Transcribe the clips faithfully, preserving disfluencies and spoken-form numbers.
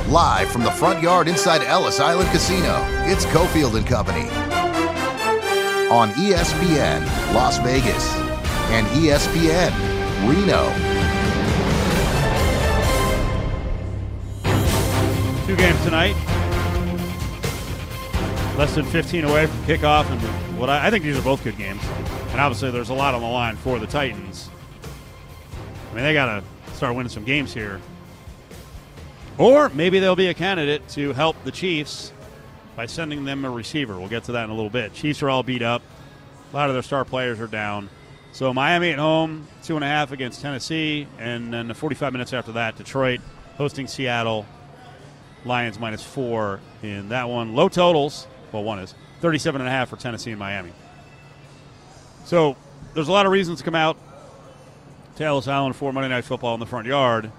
Live from the front yard inside Ellis Island Casino, it's Cofield and Company. On E S P N Las Vegas and E S P N Reno. Two games tonight. Less than fifteen away from kickoff, and what I, I think these are both good games. And obviously, there's a lot on the line for the Titans. I mean, they got to start winning some games here. Or maybe they'll be a candidate to help the Chiefs by sending them a receiver. We'll get to that in a little bit. Chiefs are all beat up. A lot of their star players are down. So Miami at home, two and a half against Tennessee, and then forty-five minutes after that, Detroit hosting Seattle. Lions minus four in that one. Low totals. Well, one is thirty-seven and a half for Tennessee and Miami. So there's a lot of reasons to come out to Ellis Island for Monday Night Football in the front yard.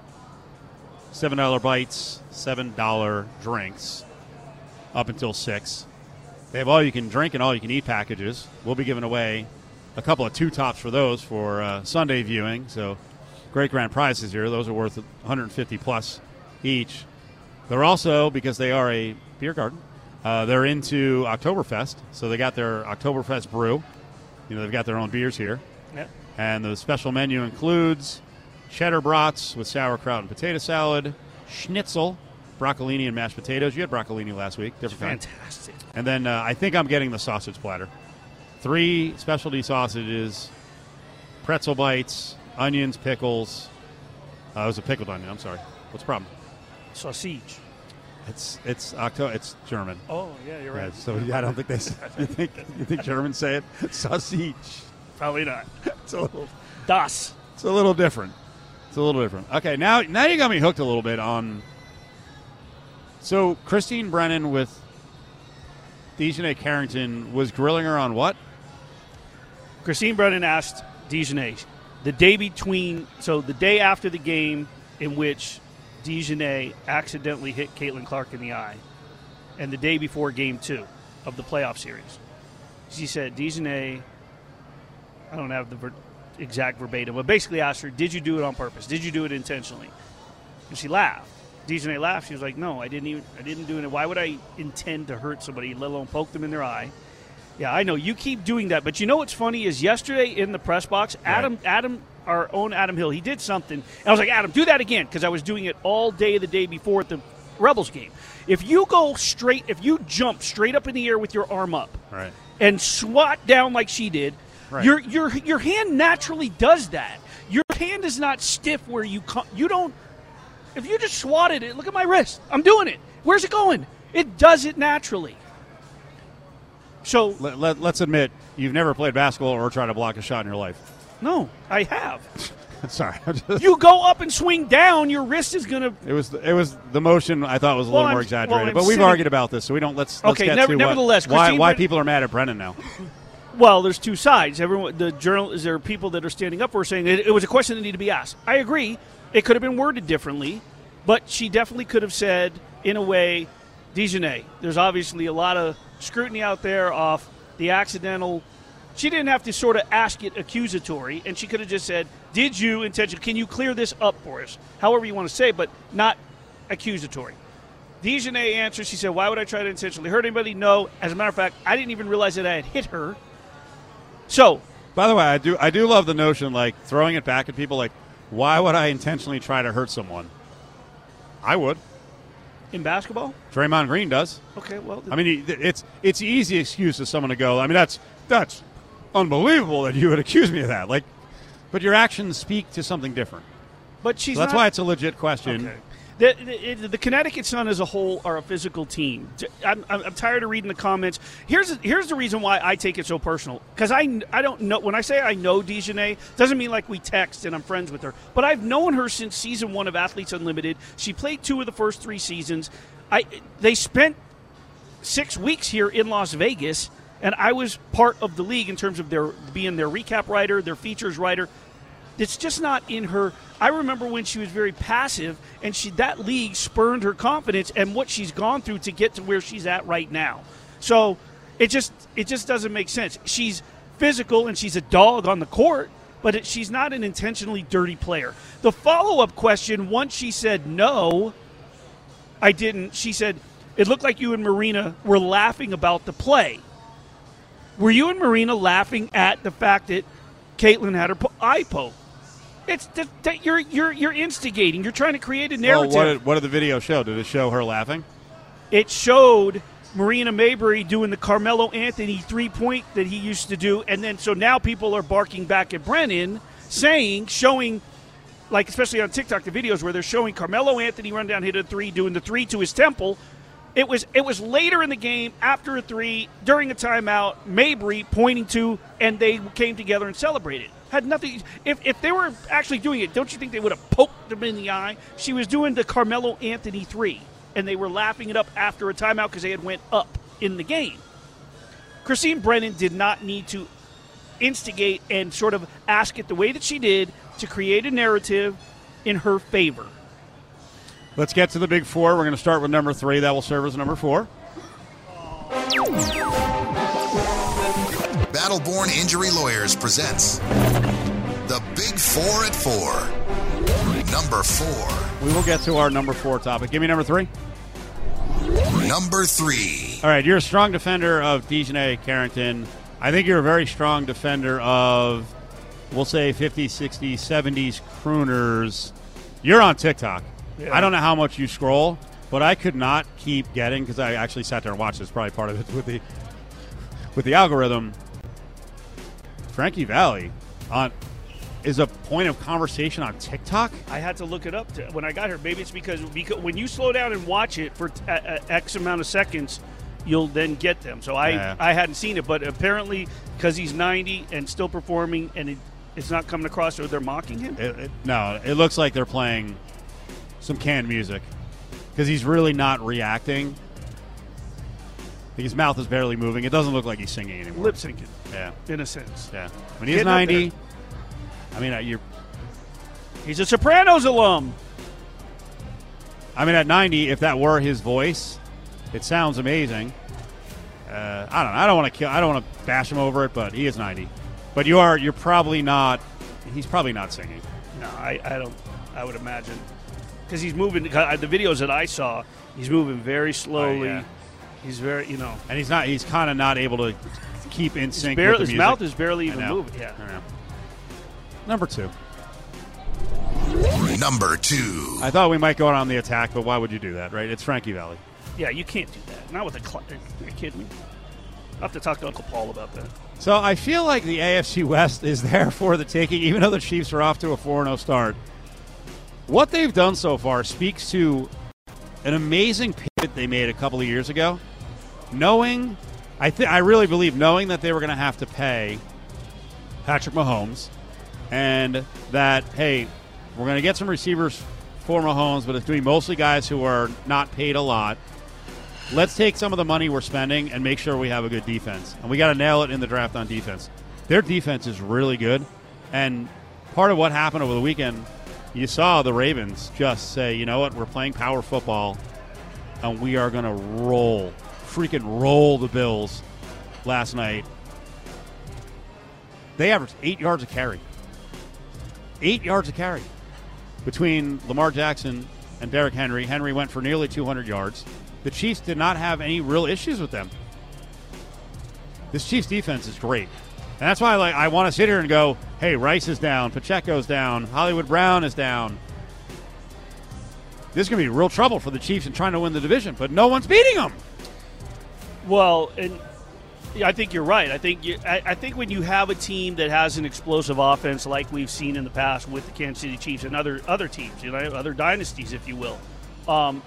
seven dollar bites, seven dollar drinks up until six. They have all-you-can-drink and all-you-can-eat packages. We'll be giving away a couple of two-tops for those for uh, Sunday viewing. So great grand prizes here. Those are worth one hundred fifty plus each. They're also, because they are a beer garden, uh, they're into Oktoberfest. So they got their Oktoberfest brew. You know, they've got their own beers here. Yep. And the special menu includes cheddar brats with sauerkraut and potato salad, schnitzel, broccolini and mashed potatoes. You had broccolini last week. Different Fantastic. kind. And then uh, I think I'm getting the sausage platter. Three specialty sausages, pretzel bites, onions, pickles. Uh, it was a pickled onion. I'm sorry. What's the problem? Sausage. It's it's Octo. It's German. Oh, yeah, you're right. Yeah, so I don't think they. Say, you think you think Germans say it? Sausage. Probably not. It's a little. Das. It's a little different. It's a little different. Okay, now now you got me hooked a little bit on. So Christine Brennan with Dejanay Carrington was grilling her on what? Christine Brennan asked Dejanay the day between, so the day after the game in which Dejanay accidentally hit Caitlin Clark in the eye, and the day before game two of the playoff series. She said, Dejanay, I don't have the ver- exact verbatim, but basically asked her, did you do it on purpose? Did you do it intentionally? And she laughed. Dejanay laughed. She was like, no, I didn't even, I didn't do it. Why would I intend to hurt somebody, let alone poke them in their eye? Yeah, I know. You keep doing that. But you know what's funny is yesterday in the press box, Adam, right. Adam, our own Adam Hill, he did something. And I was like, Adam, do that again, because I was doing it all day the day before at the Rebels game. If you go straight, if you jump straight up in the air with your arm up Right. and swat down like she did, Right. your your your hand naturally does that. Your hand is not stiff where you co- you don't. If you just swatted it, look at my wrist. I'm doing it. Where's it going? It does it naturally. So Let, let, let's admit you've never played basketball or tried to block a shot in your life. no, I have. Sorry. I'm just- You go up and swing down, your wrist is going to. It was it was the motion I thought was a Well, little more I'm- exaggerated, well, I'm but we've sitting- argued about this, so we don't let's let's Okay, get never- to nevertheless, what, why Christine why Brennan- people are mad at Brennan now. Well, there's two sides. Everyone, the journal, is there people that are standing up for saying it, it was a question that needed to be asked. I agree. It could have been worded differently, but she definitely could have said, in a way, Dejanay, there's obviously a lot of scrutiny out there off the accidental. She didn't have to sort of ask it accusatory, and she could have just said, did you intentionally, can you clear this up for us? However you want to say it, but not accusatory. Dejanay answered, she said, why would I try to intentionally hurt anybody? No. As a matter of fact, I didn't even realize that I had hit her. So, By the way, I do I do love the notion like throwing it back at people like, why would I intentionally try to hurt someone? I would. in basketball? Draymond Green does. Okay, well. I mean, it's it's an easy excuse for someone to go. I mean, that's that's unbelievable that you would accuse me of that. Like, but your actions speak to something different. but she's So that's not, why it's a legit question. Okay. The, the, the Connecticut Sun as a whole are a physical team. I'm, I'm, I'm tired of reading the comments. Here's here's the reason why I take it so personal. Because I, I don't know. When I say I know Dejanay, doesn't mean like we text and I'm friends with her. But I've known her since season one of Athletes Unlimited. She played two of the first three seasons. I They spent six weeks here in Las Vegas, and I was part of the league in terms of their being their recap writer, their features writer. It's just not in her. I remember when she was very passive, and she that league spurned her confidence and what she's gone through to get to where she's at right now. So it just it just doesn't make sense. She's physical and she's a dog on the court, but it, she's not an intentionally dirty player. The follow-up question, once she said no, I didn't. She said, it looked like you and Marina were laughing about the play. Were you and Marina laughing at the fact that Caitlin had her po- eye poke? It's that, that you're you're you're instigating. You're trying to create a narrative. Well, what did, what did the video show? Did it show her laughing? It showed Marina Maybury doing the Carmelo Anthony three-point that he used to do, and then so now people are barking back at Brennan, saying, showing, like especially on TikTok, the videos where they're showing Carmelo Anthony run down, hit a three, doing the three to his temple. It was it was later in the game, after a three, during a timeout, Maybury pointing to, and they came together and celebrated. Had nothing. If if they were actually doing it, don't you think they would have poked them in the eye? She was doing the Carmelo Anthony three, and they were laughing it up after a timeout because they had went up in the game. Christine Brennan did not need to instigate and sort of ask it the way that she did to create a narrative in her favor. Let's get to the big four. We're going to start with number three. That will serve as number four. Battleborn Injury Lawyers presents The Big Four at Four. Number four. We will get to our number four topic. Give me number three. Number three. All right, you're a strong defender of Dejanay Carrington. I think you're a very strong defender of, we'll say, fifties, sixties, seventies crooners. You're on TikTok. Yeah. I don't know how much you scroll, but I could not keep getting, because I actually sat there and watched this, probably part of it with the with the algorithm. Frankie Valli on is a point of conversation on TikTok. I had to look it up to, when I got here. Maybe it's because, because when you slow down and watch it for t- uh, X amount of seconds, you'll then get them. So I, yeah. I hadn't seen it, but apparently because he's ninety and still performing and it, it's not coming across, so they're mocking him? It, it, no, it looks like they're playing some canned music because he's really not reacting. His mouth is barely moving. It doesn't look like he's singing anymore. Lip syncing. Yeah. In a sense. Yeah. When he's ninety, I mean, you're. He's a Sopranos alum. I mean, at ninety, if that were his voice, it sounds amazing. Uh, I don't know. I don't want to kill. I don't want to bash him over it, but he is ninety. But you are. You're probably not. He's probably not singing. No, I, I don't. I would imagine because he's moving. The videos that I saw, he's moving very slowly. Oh, yeah. He's very, you know, and he's not. He's kind of not able to keep in sync. Barely, with the his music. mouth is barely even moving. Yeah. I know. Number two. Number two. I thought we might go on the attack, but why would you do that, right? It's Frankie Valli. Yeah, you can't do that. Not with a cl- Are you kidding me? I'll have to talk to Uncle Paul about that. So I feel like the A F C West is there for the taking, even though the Chiefs are off to a four and oh start. What they've done so far speaks to an amazing pivot they made a couple of years ago. Knowing, I th- I really believe, knowing that they were going to have to pay Patrick Mahomes, and that, hey, we're going to get some receivers for Mahomes, but it's going to be mostly guys who are not paid a lot. Let's take some of the money we're spending and make sure we have a good defense. And we got to nail it in the draft on defense. Their defense is really good. And part of what happened over the weekend, you saw the Ravens just say, you know what, we're playing power football, and we are going to roll, freaking roll the Bills last night. They averaged eight yards a carry. Eight yards a carry between Lamar Jackson and Derrick Henry. Henry went for nearly two hundred yards. The Chiefs did not have any real issues with them. This Chiefs defense is great. And that's why like, I want to sit here and go, hey, Rice is down, Pacheco's down, Hollywood Brown is down. This is going to be real trouble for the Chiefs in trying to win the division, but no one's beating them. Well, and I think you're right. I think you, I, I think when you have a team that has an explosive offense like we've seen in the past with the Kansas City Chiefs and other other teams, you know, other dynasties, if you will, um,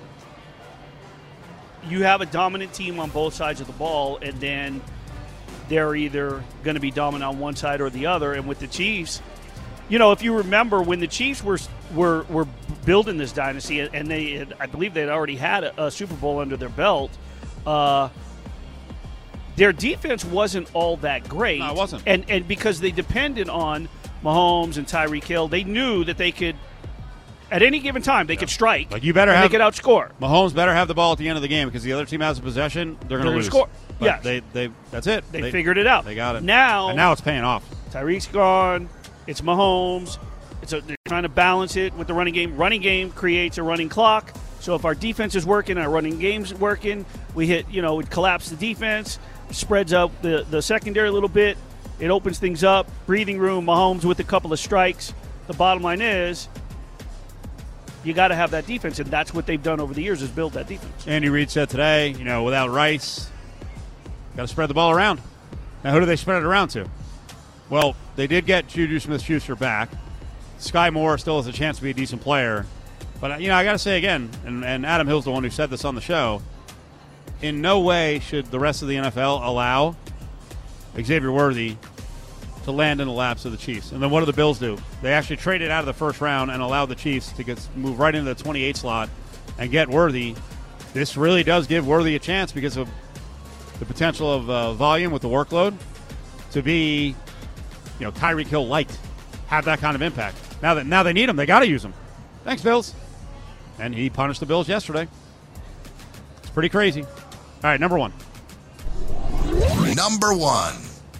you have a dominant team on both sides of the ball, and then they're either going to be dominant on one side or the other. And with the Chiefs, you know, if you remember when the Chiefs were were were building this dynasty, and they had, I believe they had already had a, a Super Bowl under their belt. Uh, Their defense wasn't all that great. No, it wasn't. And and because they depended on Mahomes and Tyreek Hill, they knew that they could, at any given time, they yeah. could strike. Like you better and have, they could outscore. Mahomes better have the ball at the end of the game because the other team has a possession, they're going to lose. Score. But yes. they they that's it. They, they figured it out. They got it. Now, and now it's paying off. Tyreek's gone. It's Mahomes. It's a, they're trying to balance it with the running game. Running game creates a running clock. So if our defense is working, our running game's working, we hit, you know, it collapse the defense, spreads out the, the secondary a little bit, it opens things up, breathing room, Mahomes with a couple of strikes. The bottom line is you got to have that defense, and that's what they've done over the years is build that defense. Andy Reid said today, you know, without Rice, got to spread the ball around. Now, who do they spread it around to? Well, they did get Juju Smith-Schuster back. Sky Moore still has a chance to be a decent player. But, you know, I got to say again, and, and Adam Hill's the one who said this on the show, in no way should the rest of the N F L allow Xavier Worthy to land in the laps of the Chiefs. And then what do the Bills do? They actually traded out of the first round and allowed the Chiefs to get move right into the twenty-eight slot and get Worthy. This really does give Worthy a chance because of the potential of uh, volume with the workload to be, you know, Tyreek Hill light, have that kind of impact. Now that now they need him, they got to use him. Thanks, Bills. And he punished the Bills yesterday. It's pretty crazy. All right, number one. Number one.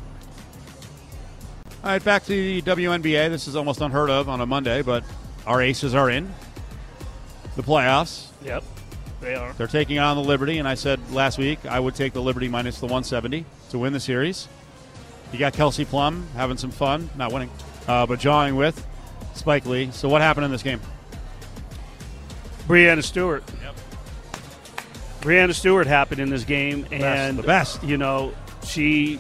All right, back to the W N B A. This is almost unheard of on a Monday, but our Aces are in the playoffs. Yep, they are. They're taking on the Liberty, and I said last week I would take the Liberty minus the one seventy to win the series. You got Kelsey Plum having some fun, not winning, uh, but jawing with Spike Lee. So what happened in this game? Breanna Stewart. Yep. Breanna Stewart happened in this game, The best, and the best. You know, she.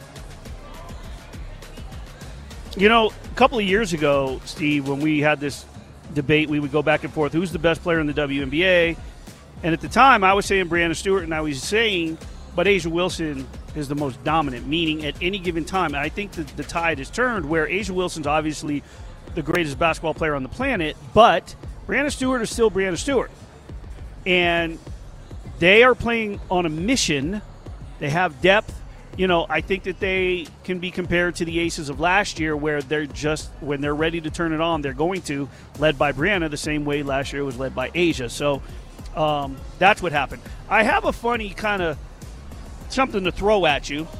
You know, a couple of years ago, Steve, when we had this debate, we would go back and forth. Who's the best player in the W N B A? And at the time, I was saying Breanna Stewart, and I was saying, but A'ja Wilson is the most dominant, meaning at any given time. And I think that the tide has turned where A'ja Wilson's obviously the greatest basketball player on the planet, but Breanna Stewart is still Breanna Stewart. And they are playing on a mission. They have depth. You know, I think that they can be compared to the Aces of last year where they're just, when they're ready to turn it on, they're going to, led by Breanna the same way last year was led by A'ja. So um, that's what happened. I have a funny kind of something to throw at you.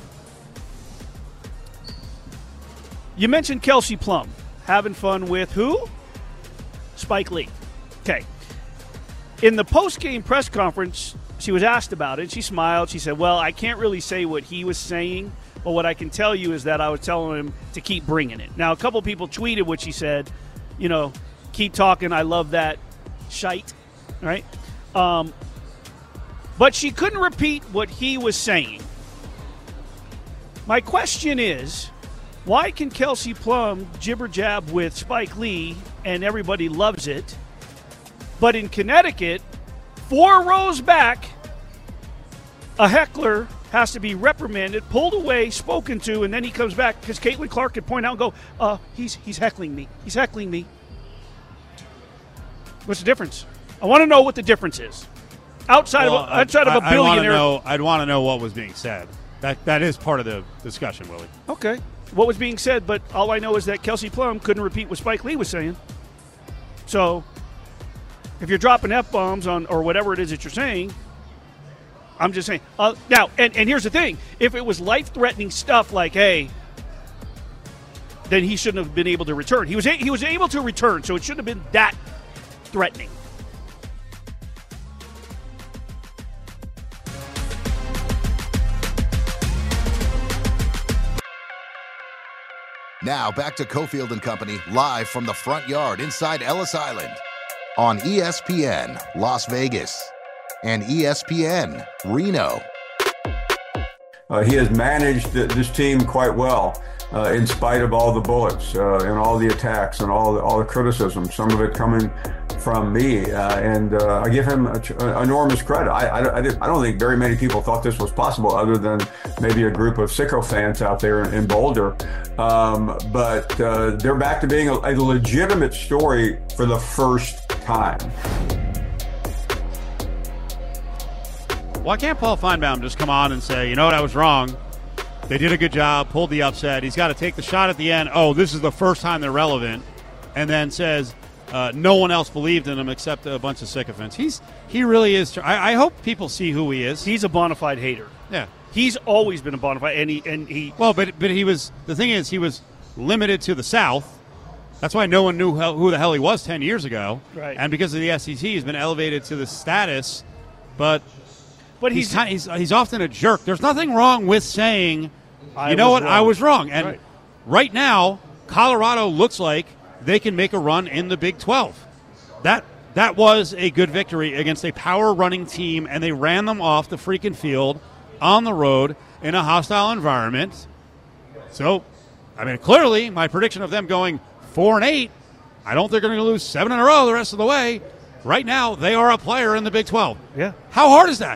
You mentioned Kelsey Plum having fun with who? Spike Lee. Okay. In the post-game press conference, she was asked about it. She smiled. She said, well, I can't really say what he was saying, but what I can tell you is that I was telling him to keep bringing it. Now, a couple people tweeted what she said, you know, keep talking, I love that shite, right? Um, but she couldn't repeat what he was saying. My question is, why can Kelsey Plum jibber-jab with Spike Lee and everybody loves it, but in Connecticut, four rows back, a heckler has to be reprimanded, pulled away, spoken to, and then he comes back because Caitlin Clark could point out and go, uh, he's he's heckling me. He's heckling me. What's the difference? I want to know what the difference is. Outside well, of a, outside I, of a I, billionaire. I'd want to know, I'd want to know what was being said. That That is part of the discussion, Willie. Okay. What was being said, but all I know is that Kelsey Plum couldn't repeat what Spike Lee was saying. So if you're dropping F-bombs on or whatever it is that you're saying, I'm just saying. Uh, now, and, and here's the thing. If it was life-threatening stuff like, hey, then he shouldn't have been able to return. He was a, he was able to return, so it shouldn't have been that threatening. Now back to Cofield and Company, live from the front yard inside Ellis Island on E S P N Las Vegas and E S P N Reno. Uh, he has managed th- this team quite well, uh, in spite of all the bullets uh, and all the attacks and all the, all the criticism, some of it coming from me. Uh, and uh, I give him a tr- a enormous credit. I, I, I, did, I don't think very many people thought this was possible other than maybe a group of sicko fans out there in, in Boulder. Um, but uh, they're back to being a, a legitimate story for the first time. Why can't Paul Feinbaum just come on and say, you know what, I was wrong. They did a good job, pulled the upset. He's got to take the shot at the end. Oh, this is the first time they're relevant. And then says uh, no one else believed in him except a bunch of sycophants. He's He really is. I, I hope people see who he is. He's a bona fide hater. Yeah. He's always been a bona fide, and he, and he Well, but but he was, the thing is, he was limited to the South, That's why no one knew how, who the hell he was ten years ago. Right. And because of the S E C, he's been elevated to the status. But, but he's he's, kind of, he's he's often a jerk. There's nothing wrong with saying, I you know was what, wrong. I was wrong. And Right. right now, Colorado looks like they can make a run in the Big twelve. That that was a good victory against a power-running team, and they ran them off the freaking field on the road in a hostile environment. So, I mean, clearly, my prediction of them going four and eight, I don't think they're going to lose seven in a row the rest of the way. Right now, they are a player in the Big twelve. Yeah. How hard is that?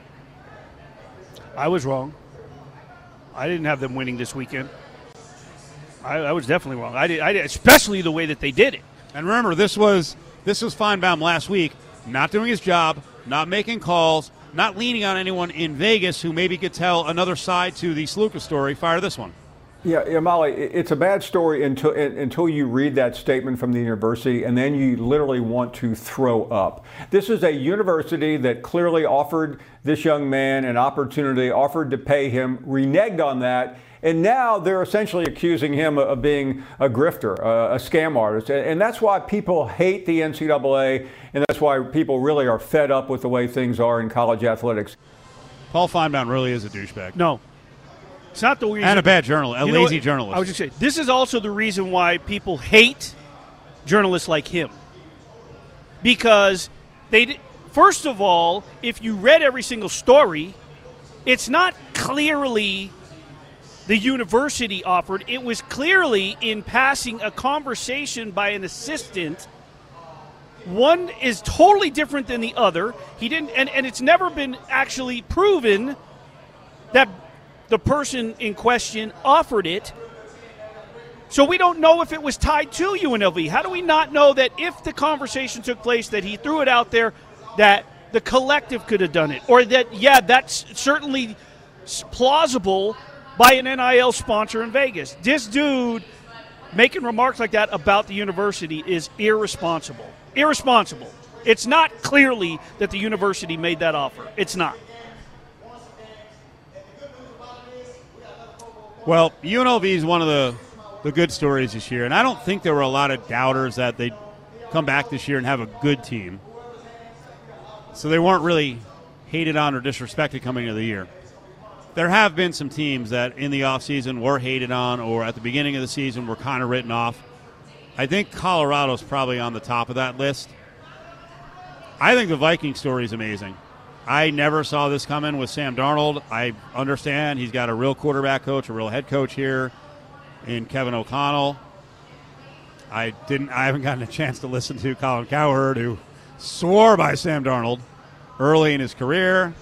I was wrong. I didn't have them winning this weekend. I, I was definitely wrong. I did, I did, especially the way that they did it. And remember, this was this was Feinbaum last week, not doing his job, not making calls, not leaning on anyone in Vegas who maybe could tell another side to the Sluka story. Fire this one. Yeah, yeah, Molly, it's a bad story until until you read that statement from the university, and then you literally want to throw up. This is a university that clearly offered this young man an opportunity, offered to pay him, reneged on that, and now they're essentially accusing him of being a grifter, a scam artist. And that's why people hate the N C double A, and that's why people really are fed up with the way things are in college athletics. Paul Feinbaum really is a douchebag. No. It's not the reason. And a bad journalist, a You know lazy what? journalist. I was just saying, this is also the reason why people hate journalists like him. Because they, di- first of all, if you read every single story, it's not clearly the university offered. It was clearly in passing a conversation by an assistant. One is totally different than the other. He didn't, and, and it's never been actually proven that the person in question offered it. So we don't know if it was tied to U N L V. How do we not know that if the conversation took place, that he threw it out there, that the collective could have done it? Or that, yeah, that's certainly plausible by an N I L sponsor in Vegas. This dude making remarks like that about the university is irresponsible. Irresponsible. It's not clearly that the university made that offer. It's not. Well, U N L V is one of the, the good stories this year, and I don't think there were a lot of doubters that they'd come back this year and have a good team. So they weren't really hated on or disrespected coming into the year. There have been some teams that in the offseason were hated on or at the beginning of the season were kind of written off. I think Colorado's probably on the top of that list. I think the Viking story is amazing. I never saw this coming with Sam Darnold. I understand he's got a real quarterback coach, a real head coach here in Kevin O'Connell. I didn't. I haven't gotten a chance to listen to Colin Cowherd, who swore by Sam Darnold early in his career.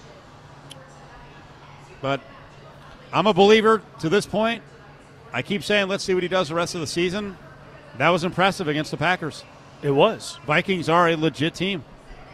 But I'm a believer to this point. I keep saying let's see what he does the rest of the season. That was impressive against the Packers. It was. Vikings are a legit team.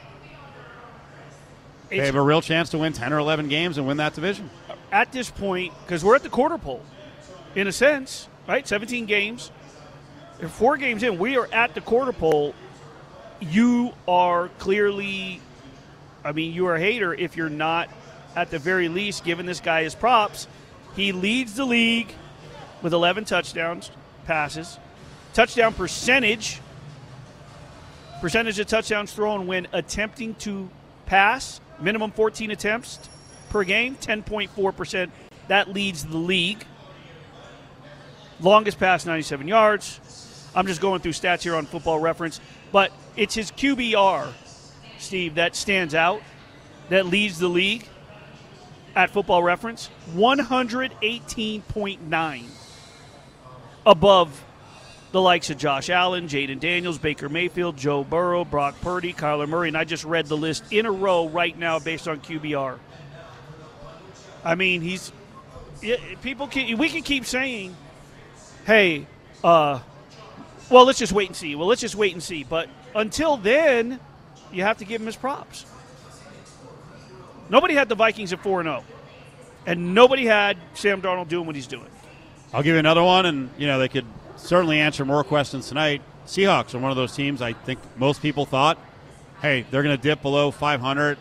They have a real chance to win ten or eleven games and win that division. At this point, because we're at the quarter pole, in a sense, right? seventeen games. If four games in, we are at the quarter pole. You are clearly, I mean, you are a hater if you're not, at the very least, giving this guy his props. He leads the league with eleven touchdowns, passes. Touchdown percentage, percentage of touchdowns thrown when attempting to pass, minimum fourteen attempts per game, ten point four percent. That leads the league. Longest pass, ninety-seven yards. I'm just going through stats here on Football Reference. But it's his Q B R, Steve, that stands out, that leads the league at Football Reference. one eighteen point nine above the likes of Josh Allen, Jaden Daniels, Baker Mayfield, Joe Burrow, Brock Purdy, Kyler Murray, and I just read the list in a row right now based on Q B R. I mean, he's – people can, we can keep saying, hey, uh, well, let's just wait and see. Well, let's just wait and see. But until then, you have to give him his props. Nobody had the Vikings at four and oh, and nobody had Sam Darnold doing what he's doing. I'll give you another one, and, you know, they could – certainly answer more questions tonight. Seahawks are one of those teams I think most people thought, hey, they're going to dip below five hundred.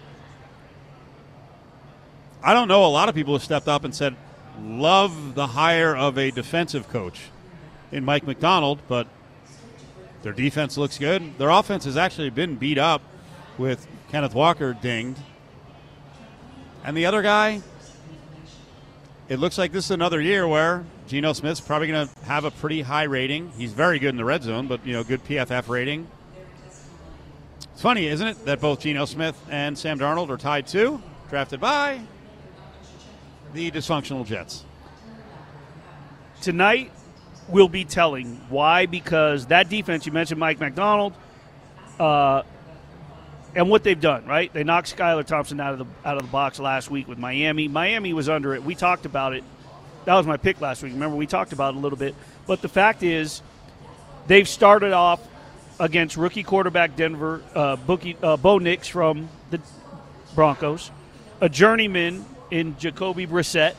I don't know. A lot of people have stepped up and said, love the hire of a defensive coach in Mike McDonald, but Their defense looks good. Their offense has actually been beat up with Kenneth Walker dinged. And the other guy, it looks like this is another year where Geno Smith's probably going to have a pretty high rating. He's very good in the red zone, but, you know, good P F F rating. It's funny, isn't it, that both Geno Smith and Sam Darnold are tied too, drafted by the dysfunctional Jets. Tonight will be telling. Why? Because that defense, you mentioned Mike McDonald, uh, and what they've done, right? They knocked Skylar Thompson out of the out of the box last week with Miami. Miami was under it. We talked about it. That was my pick last week. Remember, we talked about it a little bit. But the fact is, they've started off against rookie quarterback Denver, uh, Bookie, uh, Bo Nix from the Broncos, a journeyman in Jacoby Brissett,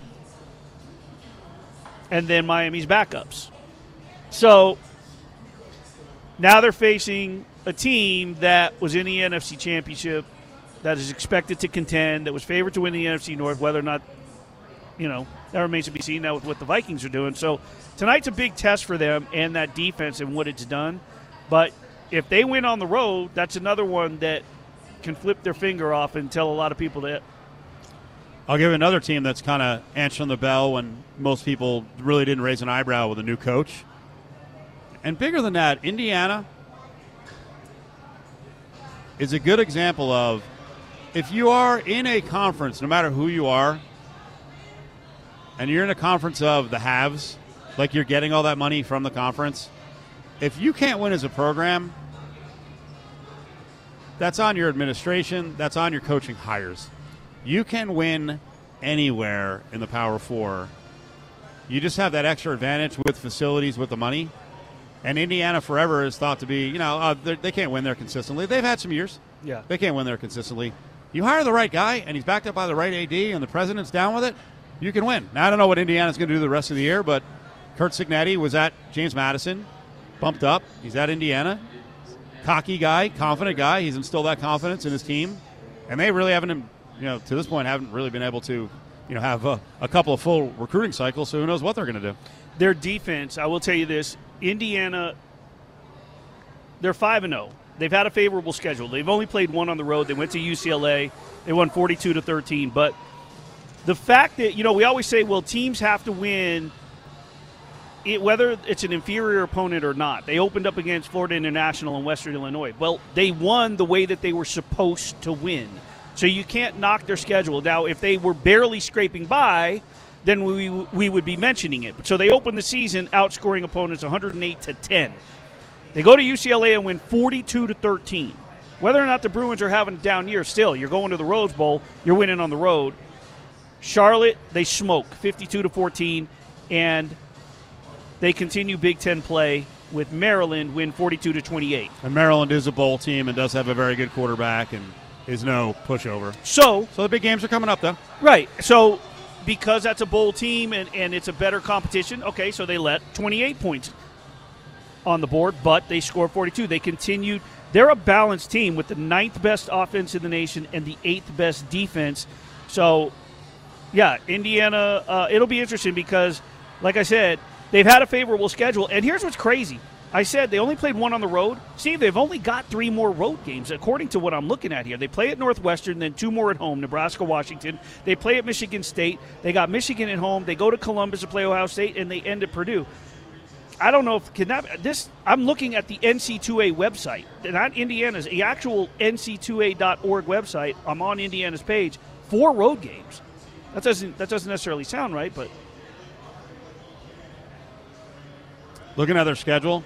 and then Miami's backups. So now they're facing a team that was in the N F C Championship, that is expected to contend, that was favored to win the N F C North, whether or not, you know, that remains to be seen now with what the Vikings are doing. So tonight's a big test for them and that defense and what it's done. But if they win on the road, that's another one that can flip their finger off and tell a lot of people that. I'll give another team that's kind of answering the bell when most people really didn't raise an eyebrow with a new coach. And bigger than that, Indiana is a good example of, if you are in a conference, no matter who you are, and you're in a conference of the haves, like you're getting all that money from the conference, if you can't win as a program, that's on your administration, that's on your coaching hires. You can win anywhere in the Power Four. You just have that extra advantage with facilities, with the money. And Indiana forever is thought to be, you know, uh, they can't win there consistently. They've had some years. Yeah. They can't win there consistently. You hire the right guy, and he's backed up by the right A D, and the president's down with it, you can win. Now, I don't know what Indiana's going to do the rest of the year, but Kurt Cignetti was at James Madison, bumped up. He's at Indiana. Cocky guy, confident guy. He's instilled that confidence in his team. And they really haven't, you know, to this point, haven't really been able to, you know, have a, a couple of full recruiting cycles, so who knows what they're going to do. Their defense, I will tell you this, Indiana, they're five and oh. They've had a favorable schedule. They've only played one on the road. They went to U C L A. They won forty-two to thirteen. But the fact that, you know, we always say, well, teams have to win it, whether it's an inferior opponent or not. They opened up against Florida International in Western Illinois. Well, they won the way that they were supposed to win. So you can't knock their schedule. Now, if they were barely scraping by, then we we would be mentioning it. So they opened the season outscoring opponents one hundred eight to ten. They go to U C L A and win forty-two to thirteen. Whether or not the Bruins are having a down year, still, you're going to the Rose Bowl, you're winning on the road. Charlotte, they smoke fifty-two to fourteen, and they continue Big Ten play with Maryland, win forty-two to twenty-eight. And Maryland is a bowl team and does have a very good quarterback and is no pushover. So, so the big games are coming up, though. Right. So because that's a bowl team and, and it's a better competition, okay, so they let twenty-eight points on the board, but they scored forty-two. They continued. They're a balanced team with the ninth best offense in the nation and the eighth best defense. So, yeah, Indiana, uh, it'll be interesting because, like I said, they've had a favorable schedule. And here's what's crazy. I said they only played one on the road. Steve, they've only got three more road games, according to what I'm looking at here. They play at Northwestern, then two more at home, Nebraska, Washington. They play at Michigan State. They got Michigan at home. They go to Columbus to play Ohio State, and they end at Purdue. I don't know if can that this. I'm looking at the N C two A website, not Indiana's, the actual N C two A dot org website. I'm on Indiana's page. Four road games. That doesn't that doesn't necessarily sound right, but looking at their schedule,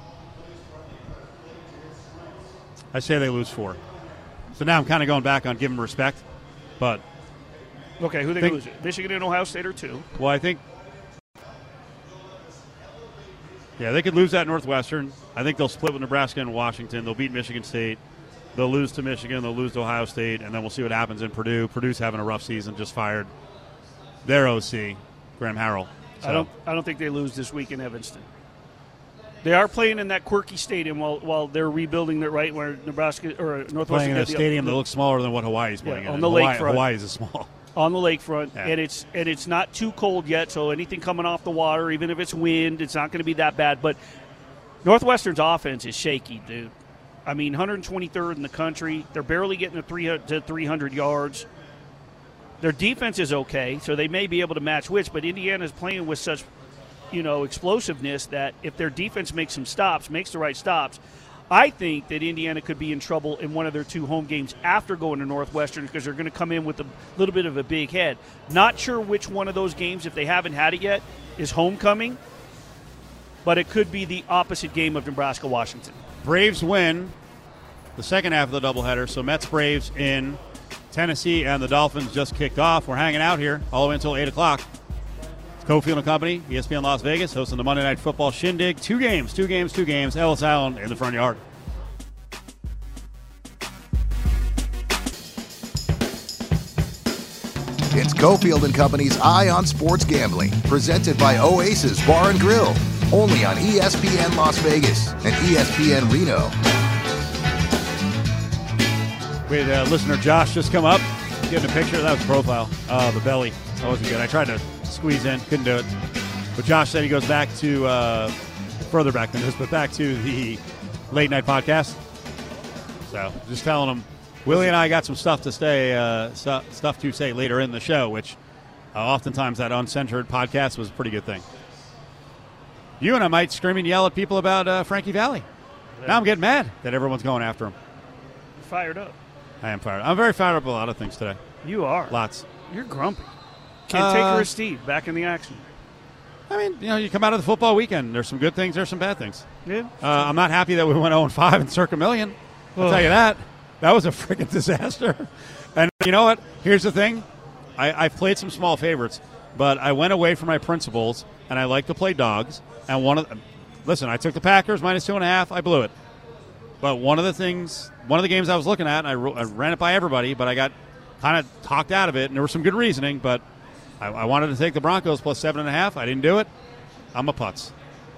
I say they lose four. So now I'm kind of going back on giving respect, but okay, who they think, lose? Michigan and Ohio State are two. Well, I think. Yeah, they could lose at Northwestern. I think they'll split with Nebraska and Washington. They'll beat Michigan State. They'll lose to Michigan. They'll lose to Ohio State. And then we'll see what happens in Purdue. Purdue's having a rough season, just fired their O C, Graham Harrell. So. I don't I don't think they lose this week in Evanston. They are playing in that quirky stadium while while they're rebuilding it, right, where Nebraska or Northwestern. Playing in a stadium that looks smaller than what Hawaii's playing yeah, in. on the Hawaii, lakefront. Hawaii is small. On the lakefront, yeah. and it's and it's not too cold yet, so anything coming off the water, even if it's wind, it's not going to be that bad. But Northwestern's offense is shaky, dude. I mean, one hundred twenty-third in the country. They're barely getting to three hundred yards. Their defense is okay, so they may be able to match which, but Indiana's playing with such, you know, explosiveness that if their defense makes some stops, makes the right stops, I think that Indiana could be in trouble in one of their two home games after going to Northwestern because they're going to come in with a little bit of a big head. Not sure which one of those games, if they haven't had it yet, is homecoming, but it could be the opposite game of Nebraska-Washington. Braves win the second half of the doubleheader, so Mets Braves in Tennessee, and the Dolphins just kicked off. We're hanging out here all the way until eight o'clock. It's Cofield and Company, E S P N Las Vegas, hosting the Monday Night Football Shindig. Two games, two games, two games. Ellis Island in the front yard. It's Cofield and Company's Eye on Sports Gambling, presented by Oasis Bar and Grill, only on E S P N Las Vegas and E S P N Reno. We had uh, listener Josh just come up, getting a picture. That was profile. Oh, the belly. That wasn't good. I tried to squeeze in, couldn't do it. But Josh said he goes back to, uh, further back than this, but back to the late night podcast. So just telling him, Willie and I got some stuff to say, uh, stu- stuff to say later in the show, which uh, oftentimes that uncensored podcast was a pretty good thing. You and I might scream and yell at people about uh, Frankie Valli. Yeah. Now I'm getting mad that everyone's going after him. You're fired up. I am fired. I'm very fired up with a lot of things today. You are. Lots. You're grumpy. Can't Uh, take her as Steve back in the action. I mean, you know, you come out of the football weekend. There's some good things. There's some bad things. Yeah. Uh, I'm not happy that we went oh and five in Circa Million. I'll Ugh. tell you that. That was a freaking disaster. And you know what? Here's the thing. I, I've played some small favorites, but I went away from my principles, and I like to play dogs. And one of the, listen, I took the Packers minus two and a half. I blew it. But one of the things, one of the games I was looking at, and I, I ran it by everybody, but I got kind of talked out of it, and there was some good reasoning, but I, I wanted to take the Broncos plus seven and a half. I didn't do it. I'm a putz.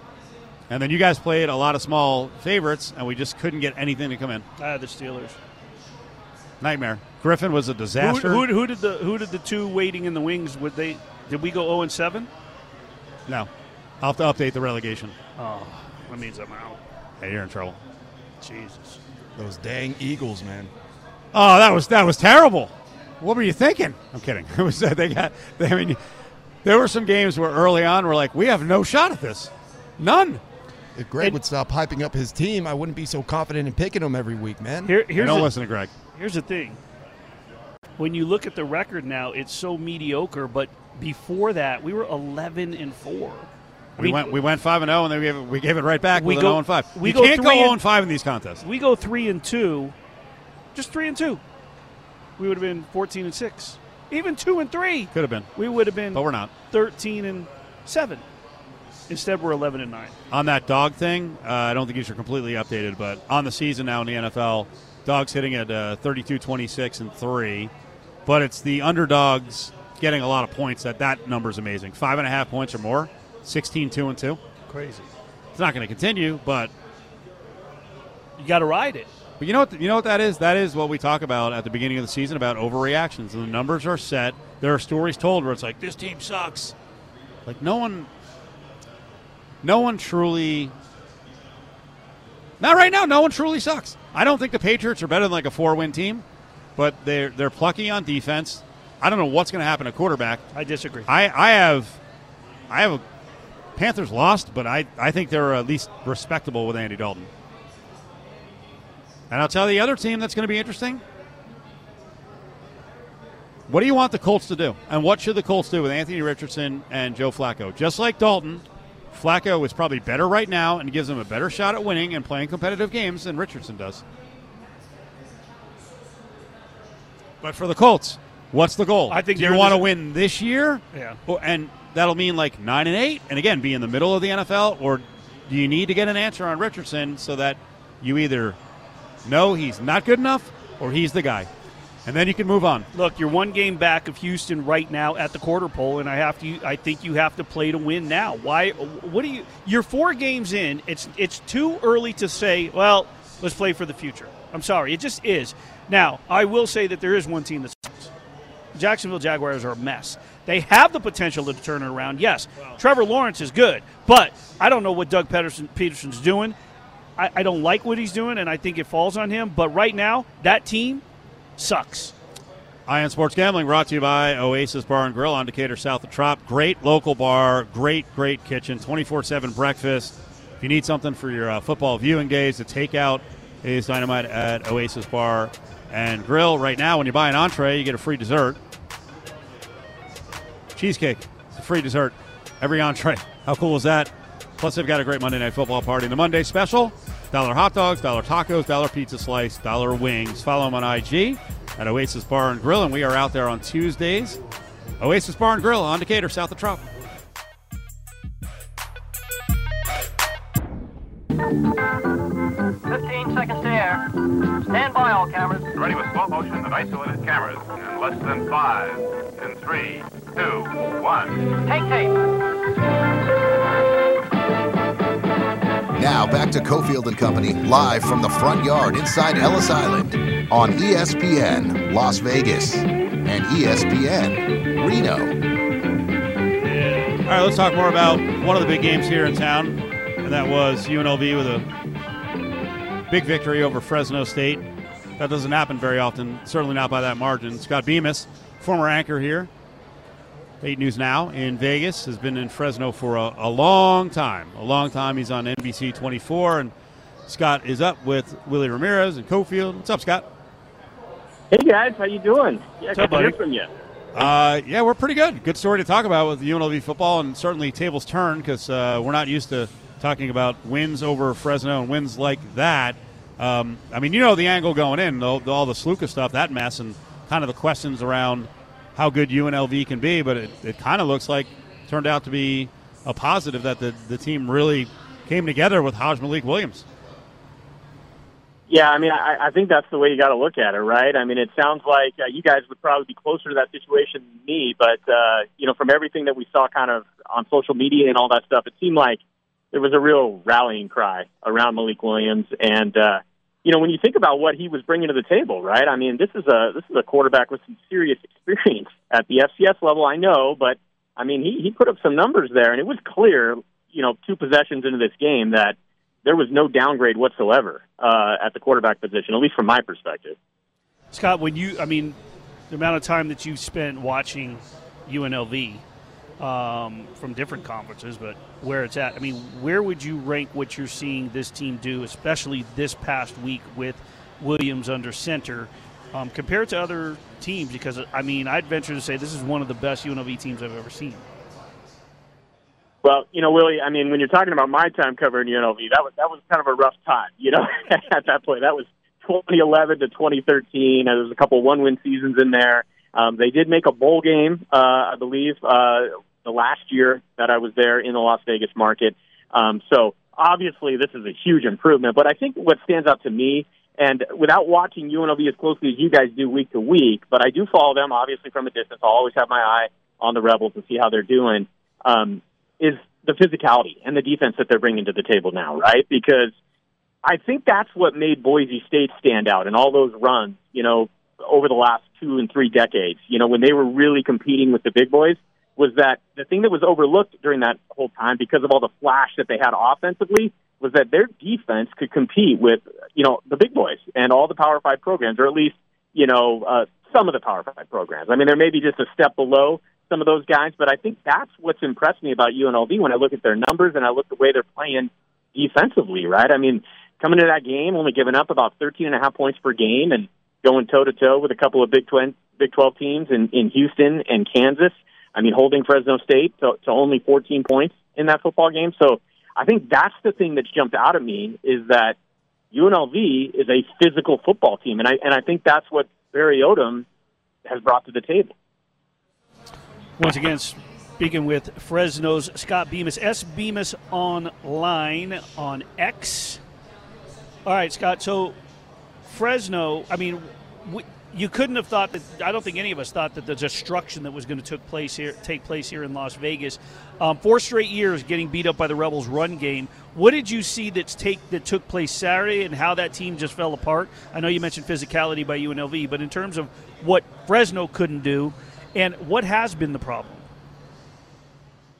And then you guys played a lot of small favorites, and we just couldn't get anything to come in. Ah, the Steelers. Nightmare. Griffin was a disaster. Who, who, who did the Who did the two waiting in the wings? Would they? Did we go oh and seven? No. I'll have to update the relegation. Oh, that means I'm out. Hey, you're in trouble. Jesus. Those dang Eagles, man. Oh, that was that was terrible. What were you thinking? I'm kidding. It was uh, they got. They, I mean, there were some games where early on we're like, we have no shot at this, none. If Greg And- would stop hyping up his team, I wouldn't be so confident in picking them every week, man. Here, Hey, here's don't the, listen to Greg. Here's the thing. When you look at the record now, it's so mediocre. But before that, we were eleven and four. We, went we went five and zero, and then we gave it, we gave it right back We with go- an zero and five. we You go can't go three and- zero and five in these contests. We go three and two, just three and two. We would have been fourteen and six. Even two and three, Could have been, we would have been but we're not. thirteen and seven. Instead, we're eleven and nine. On that dog thing, uh, I don't think these are completely updated, but on the season now in the N F L, dogs hitting at uh, thirty-two, twenty-six, and three. But it's the underdogs getting a lot of points. That that number is amazing. Five and a half points or more, sixteen, two, and two. Crazy. It's not going to continue, but You got to ride it. but you know what? You know what that is? That is what we talk about at the beginning of the season about overreactions. And the numbers are set. There are stories told where it's like this team sucks. Like no one, no one truly. Not right now. No one truly sucks. I don't think the Patriots are better than like a four-win team, but they're they're plucky on defense. I don't know what's going to happen at quarterback. I disagree. I, I have, I have a Panthers lost, but I, I think they're at least respectable with Andy Dalton. And I'll tell you the other team that's going to be interesting. What do you want the Colts to do? And what should the Colts do with Anthony Richardson and Joe Flacco? Just like Dalton, Flacco is probably better right now and gives them a better shot at winning and playing competitive games than Richardson does. But for the Colts, what's the goal? I think do you they're want to this- win this year? Yeah. Or, and that'll mean like nine and eight, and again be in the middle of the N F L, or do you need to get an answer on Richardson so that you either know he's not good enough or he's the guy, and then you can move on. Look, you're one game back of Houston right now at the quarter pole, and I have to. I think you have to play to win now. Why? What do you? You're four games in. It's it's too early to say. Well, let's play for the future. I'm sorry, it just is. Now, I will say that there is one team that sucks. Jacksonville Jaguars are a mess. They have the potential to turn it around. Yes, Trevor Lawrence is good, but I don't know what Doug Peterson, Peterson's doing. I, I don't like what he's doing, and I think it falls on him. But right now, that team sucks. Ion Sports Gambling brought to you by Oasis Bar and Grill on Decatur, south of Trop. Great local bar, great, great kitchen, twenty-four seven breakfast. If you need something for your uh, football viewing days, the takeout is dynamite at Oasis Bar and Grill. Right now, when you buy an entree, you get a free dessert. Cheesecake. It's a free dessert. Every entree. How cool is that? Plus, they've got a great Monday Night Football party. The Monday special, dollar hot dogs, dollar tacos, dollar pizza slice, dollar wings. Follow them on I G at Oasis Bar and Grill, and we are out there on Tuesdays. Oasis Bar and Grill on Decatur, south of Trop. Fifteen seconds to air. Stand by, all cameras. Ready with slow motion and isolated cameras in less than five, in three, two, one. Take tape. Now back to Cofield and Company, live from the front yard inside Ellis Island on E S P N Las Vegas and E S P N Reno. All right, let's talk more about one of the big games here in town, and that was U N L V with a big victory over Fresno State. That doesn't happen very often, certainly not by that margin. Scott Bemis, former anchor here, eight News Now in Vegas, has been in Fresno for a, a long time. A long time. He's on N B C twenty-four, and Scott is up with Willie Ramirez and Cofield. What's up, Scott? Hey, guys. How you doing? Yeah, good to hear from you. Uh, yeah, we're pretty good. Good story to talk about with U N L V football, and certainly tables turn because uh, we're not used to talking about wins over Fresno and wins like that. Um, I mean, you know the angle going in, though, all the Sluka stuff, that mess, and kind of the questions around how good U N L V can be, but it, it kind of looks like it turned out to be a positive that the, the team really came together with Hajj Malik Williams. Yeah, I mean, I, I think that's the way you got to look at it, right? I mean, it sounds like uh, you guys would probably be closer to that situation than me, but, uh, you know, from everything that we saw kind of on social media and all that stuff, it seemed like there was a real rallying cry around Malik Williams. And, uh, you know, when you think about what he was bringing to the table, right? I mean, this is a this is a quarterback with some serious experience at the F C S level, I know, but, I mean, he, he put up some numbers there, and it was clear, you know, two possessions into this game that there was no downgrade whatsoever uh, at the quarterback position, at least from my perspective. Scott, when you, I mean, the amount of time that you spent watching U N L V um, from different conferences, but where it's at, I mean, where would you rank what you're seeing this team do, especially this past week with Williams under center, um, compared to other teams? Because, I mean, I'd venture to say this is one of the best U N L V teams I've ever seen. Well, you know, Willie, I mean, when you're talking about my time covering U N L V, that was that was kind of a rough time, you know, at that point. That was twenty eleven to twenty thirteen. There was a couple one-win seasons in there. Um, they did make a bowl game, uh, I believe, uh, the last year that I was there in the Las Vegas market. Um, so, obviously, this is a huge improvement. But I think what stands out to me, and without watching U N L V as closely as you guys do week to week, but I do follow them, obviously, from a distance. I'll always have my eye on the Rebels and see how they're doing. Um is the physicality and the defense that they're bringing to the table now, right? Because I think that's what made Boise State stand out in all those runs, you know, over the last two and three decades, you know, when they were really competing with the big boys, was that the thing that was overlooked during that whole time because of all the flash that they had offensively was that their defense could compete with, you know, the big boys and all the Power Five programs, or at least, you know, uh, some of the Power Five programs. I mean, they're maybe just a step below some of those guys, but I think that's what's impressed me about U N L V when I look at their numbers and I look at the way they're playing defensively, right? I mean, coming into that game, only giving up about thirteen and a half points per game and going toe-to-toe with a couple of Big twelve, Big twelve teams in, in Houston and Kansas. I mean, holding Fresno State to, to only fourteen points in that football game. So I think that's the thing that's jumped out at me is that U N L V is a physical football team, and I and I think that's what Barry Odom has brought to the table. Once again, speaking with Fresno's Scott Bemis, S. Bemis online on X. All right, Scott, so Fresno, I mean, we, you couldn't have thought that, I don't think any of us thought that the destruction that was going to took place here, take place here in Las Vegas. Um, four straight years getting beat up by the Rebels' run game. What did you see that's take, that took place Saturday and how that team just fell apart? I know you mentioned physicality by U N L V, but in terms of what Fresno couldn't do, and what has been the problem?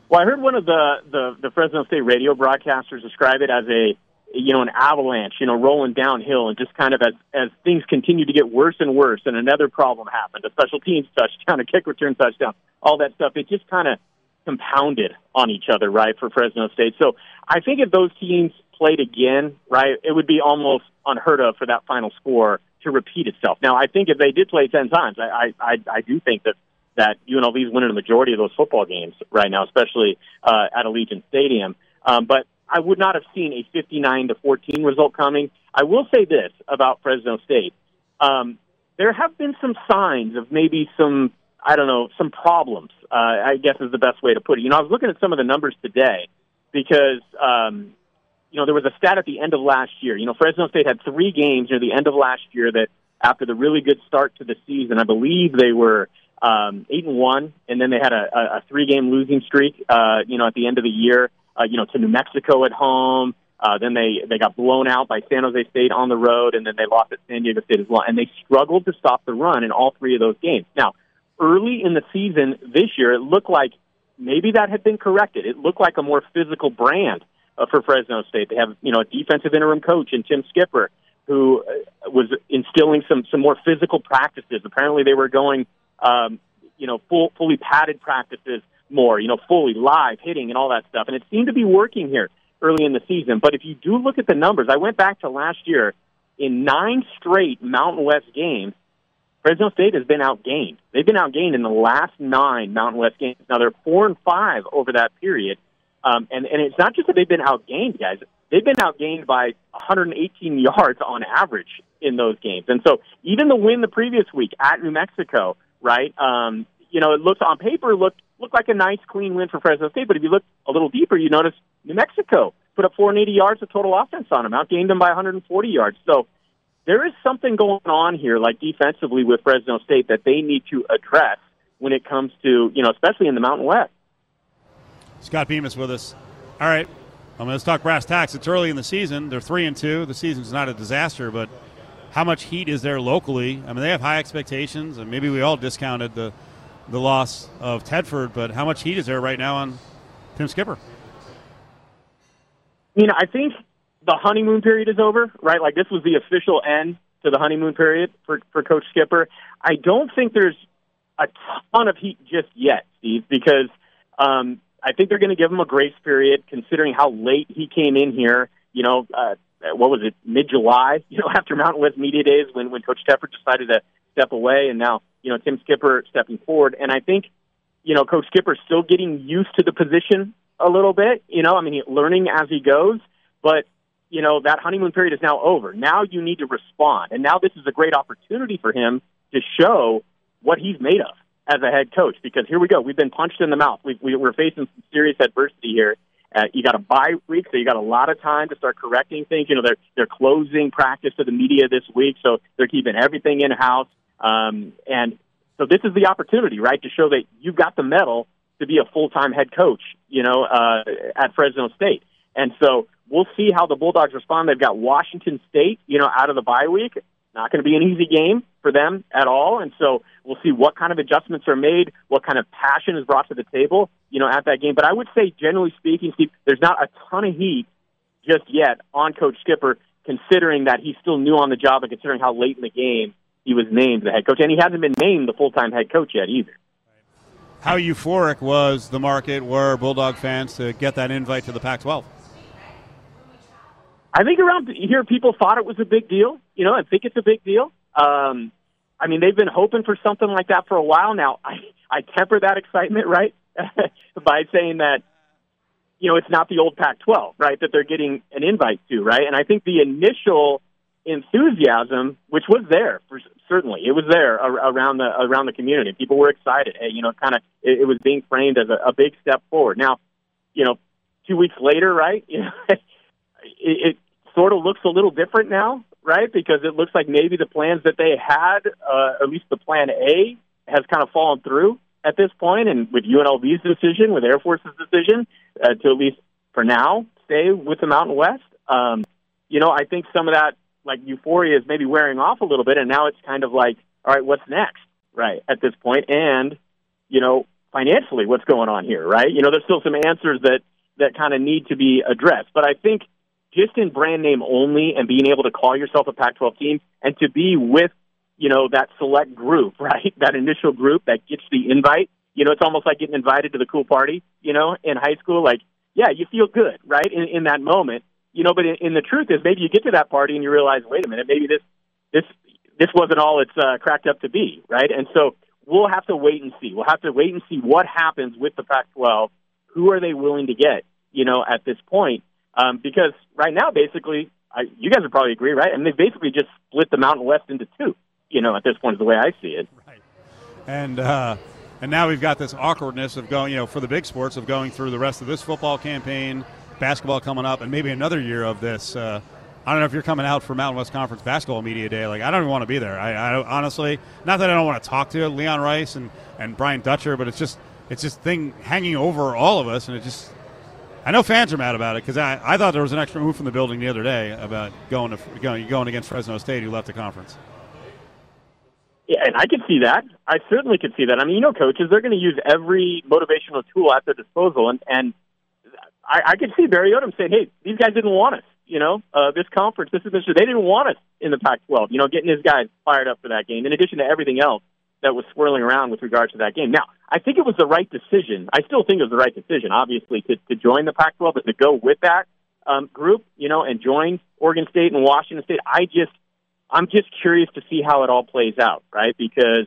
Well, I heard one of the, the, the Fresno State radio broadcasters describe it as a, you know, an avalanche, you know, rolling downhill, and just kind of as, as things continue to get worse and worse, and another problem happened, a special teams touchdown, a kick return touchdown, all that stuff. It just kind of compounded on each other, right, for Fresno State. So I think if those teams played again, right, it would be almost unheard of for that final score to repeat itself. Now, I think if they did play ten times, I I, I do think that, that U N L V is winning the majority of those football games right now, especially uh, at Allegiant Stadium. Um, but I would not have seen a fifty-nine to fourteen result coming. I will say this about Fresno State. Um, there have been some signs of maybe some, I don't know, some problems, uh, I guess is the best way to put it. You know, I was looking at some of the numbers today because, um, you know, there was a stat at the end of last year. You know, Fresno State had three games near the end of last year that after the really good start to the season, I believe they were um, eight and one, and then they had a, a, a three-game losing streak, uh, you know, at the end of the year, uh, you know, to New Mexico at home. Uh, then they, they got blown out by San Jose State on the road, and then they lost at San Diego State as well. And they struggled to stop the run in all three of those games. Now, early in the season this year, it looked like maybe that had been corrected. It looked like a more physical brand uh, for Fresno State. They have, you know, a defensive interim coach in Tim Skipper who uh, was instilling some, some more physical practices. Apparently they were going, um, you know, full, fully padded practices more, you know, fully live hitting and all that stuff. And it seemed to be working here early in the season. But if you do look at the numbers, I went back to last year, in nine straight Mountain West games, Fresno State has been outgained. They've been outgained in the last nine Mountain West games. Now, they're four and five over that period. Um, and, and it's not just that they've been outgained, guys. They've been outgained by one hundred eighteen yards on average in those games. And so even the win the previous week at New Mexico, right, um, you know, it looks on paper, looked, looked like a nice, clean win for Fresno State. But if you look a little deeper, you notice New Mexico put up four hundred eighty yards of total offense on them, outgained them by one hundred forty yards. So there is something going on here, like defensively with Fresno State, that they need to address when it comes to, you know, especially in the Mountain West. Scott Bemis with us. All right, I mean, let's talk brass tacks. It's early in the season. They're three and two. The season's not a disaster, but how much heat is there locally? I mean, they have high expectations, and maybe we all discounted the the loss of Tedford, but how much heat is there right now on Tim Skipper? You know, I think the honeymoon period is over, right? Like, this was the official end to the honeymoon period for, for Coach Skipper. I don't think there's a ton of heat just yet, Steve, because um, I think they're going to give him a grace period, considering how late he came in here, you know, uh, what was it, mid-July, you know, after Mountain West Media Days when, when Coach Tedford decided to step away, and now, you know, Tim Skipper stepping forward. And I think, you know, Coach Skipper's still getting used to the position a little bit, you know, I mean, learning as he goes, but, you know, that honeymoon period is now over. Now you need to respond. And now this is a great opportunity for him to show what he's made of as a head coach, because here we go. We've been punched in the mouth. We, we, we're facing some serious adversity here. Uh, you got a bye week, so you got a lot of time to start correcting things. You know, they're, they're closing practice to the media this week, so they're keeping everything in-house. Um, and so this is the opportunity, right, to show that you've got the mettle to be a full-time head coach, you know, uh, at Fresno State. And so we'll see how the Bulldogs respond. They've got Washington State, you know, out of the bye week. Not going to be an easy game for them at all. And so we'll see what kind of adjustments are made, what kind of passion is brought to the table, you know, at that game. But I would say, generally speaking, Steve, there's not a ton of heat just yet on Coach Skipper, considering that he's still new on the job and considering how late in the game he was named the head coach. And he hasn't been named the full-time head coach yet either. How euphoric was the market, were Bulldog fans to get that invite to the Pac twelve? I think around here people thought it was a big deal, you know, I think it's a big deal. Um, I mean, they've been hoping for something like that for a while now. I, I temper that excitement, right, by saying that, you know, it's not the old Pac twelve, right, that they're getting an invite to, right? And I think the initial enthusiasm, which was there, for, certainly, it was there around the around the community. People were excited. Hey, you know, kind of, it, it was being framed as a, a big step forward. Now, you know, two weeks later, right, you know, it, it sort of looks a little different now, right? Because it looks like maybe the plans that they had, uh, at least the plan A, has kind of fallen through at this point. And with U N L V's decision, with Air Force's decision, uh, to at least for now stay with the Mountain West, um, you know, I think some of that, like, euphoria is maybe wearing off a little bit, and now it's kind of like, all right, what's next, right, at this point? And, you know, financially what's going on here, right? You know, there's still some answers that, that kind of need to be addressed. But I think just in brand name only and being able to call yourself a Pac twelve team and to be with, you know, that select group, right, that initial group that gets the invite, you know, it's almost like getting invited to the cool party, you know, in high school. Like, yeah, you feel good, right, in, in that moment. You know, but in, in the truth is maybe you get to that party and you realize, wait a minute, maybe this this this wasn't all it's uh, cracked up to be, right? And so we'll have to wait and see. We'll have to wait and see what happens with the Pac twelve. Who are they willing to get, you know, at this point? Um, because right now, basically, I, you guys would probably agree, right? I mean, they basically just split the Mountain West into two, you know, at this point is the way I see it. Right. And uh, and now we've got this awkwardness of going, you know, for the big sports of going through the rest of this football campaign, basketball coming up, and maybe another year of this. Uh, I don't know if you're coming out for Mountain West Conference Basketball Media Day. Like, I don't even want to be there. I, I honestly, not that I don't want to talk to Leon Rice and, and Brian Dutcher, but it's just it's just thing hanging over all of us, and it just. I know fans are mad about it because I, I thought there was an extra move from the building the other day about going to going going against Fresno State, who left the conference. Yeah, and I could see that. I certainly could see that. I mean, you know, coaches, they're going to use every motivational tool at their disposal, and, and I, I could see Barry Odom saying, hey, these guys didn't want us, you know, uh, this conference, this administration, they didn't want us in the Pac twelve, you know, getting his guys fired up for that game, in addition to everything else that was swirling around with regards to that game. Now, I think it was the right decision. I still think it was the right decision, obviously, to, to join the Pac twelve, but to go with that um, group, you know, and join Oregon State and Washington State. I just, I'm just curious to see how it all plays out, right? Because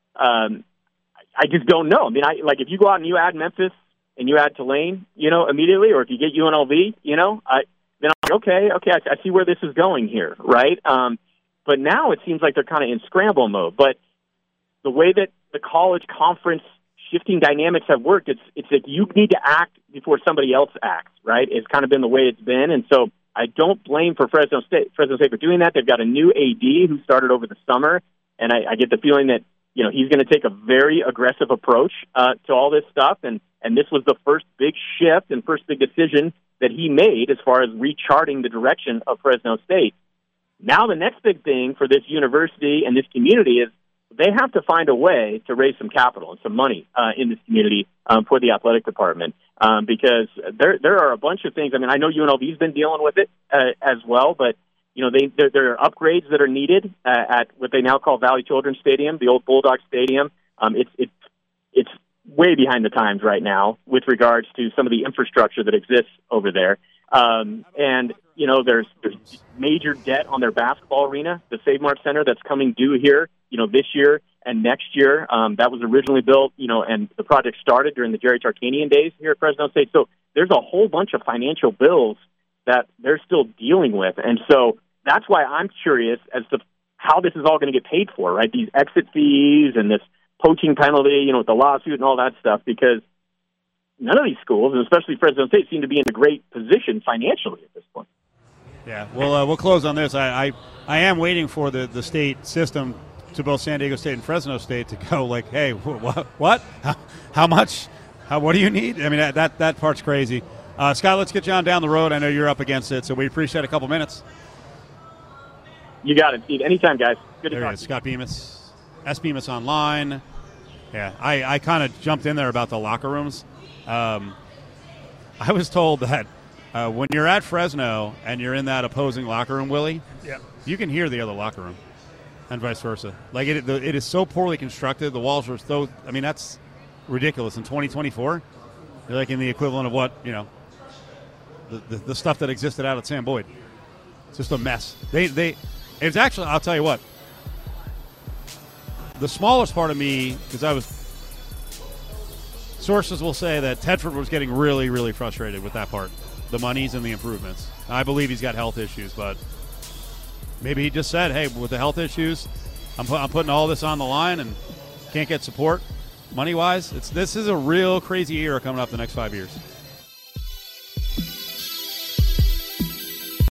um, I just don't know. I mean, I like if you go out and you add Memphis and you add Tulane, you know, immediately, or if you get U N L V, you know, I then I'm like, okay, okay, I, I see where this is going here, right? Um, but now it seems like they're kind of in scramble mode. But the way that the college conference shifting dynamics have worked, it's it's like you need to act before somebody else acts, right? It's kind of been the way it's been, and so I don't blame for Fresno State Fresno State for doing that. They've got a new A D who started over the summer, and I, I get the feeling that you know he's going to take a very aggressive approach uh, to all this stuff, and and this was the first big shift and first big decision that he made as far as recharting the direction of Fresno State. Now the next big thing for this university and this community is they have to find a way to raise some capital and some money uh, in this community um, for the athletic department um, because there there are a bunch of things. I mean, I know U N L V's been dealing with it uh, as well, but you know, they there, there are upgrades that are needed uh, at what they now call Valley Children's Stadium, the old Bulldog Stadium. Um, it's it's it's way behind the times right now with regards to some of the infrastructure that exists over there. Um, and you know, there's there's major debt on their basketball arena, the Save Mart Center, that's coming due here. You know, this year and next year. Um, that was originally built, you know, and the project started during the Jerry Tarkanian days here at Fresno State. So there's a whole bunch of financial bills that they're still dealing with. And so that's why I'm curious as to how this is all going to get paid for, right? These exit fees and this poaching penalty, you know, with the lawsuit and all that stuff, because none of these schools, and especially Fresno State, seem to be in a great position financially at this point. Yeah, well, uh, we'll close on this. I, I, I am waiting for the, the state system to both San Diego State and Fresno State to go like, hey, what? What? How, how much? How, what do you need? I mean, that that, that part's crazy. Uh, Scott, let's get you on down the road. I know you're up against it, so we appreciate a couple minutes. You got it, Steve. Anytime, guys. Good there to he talk is, to you. Scott Bemis, S. Bemis Online. Yeah, I, I kind of jumped in there about the locker rooms. Um, I was told that uh, when you're at Fresno and you're in that opposing locker room, Willie, yeah. you can hear the other locker room. And vice versa. Like, it, the, it is so poorly constructed. The walls are so, I mean, that's ridiculous. In twenty twenty-four, they're like in the equivalent of what, you know, the, the, the stuff that existed out at Sam Boyd. It's just a mess. They, they, it's actually, I'll tell you what, the smallest part of me, because I was, sources will say that Tedford was getting really, really frustrated with that part, the monies and the improvements. I believe he's got health issues, but maybe he just said, hey, with the health issues, I'm, pu- I'm putting all this on the line and can't get support money-wise. It's This is a real crazy era coming up the next five years.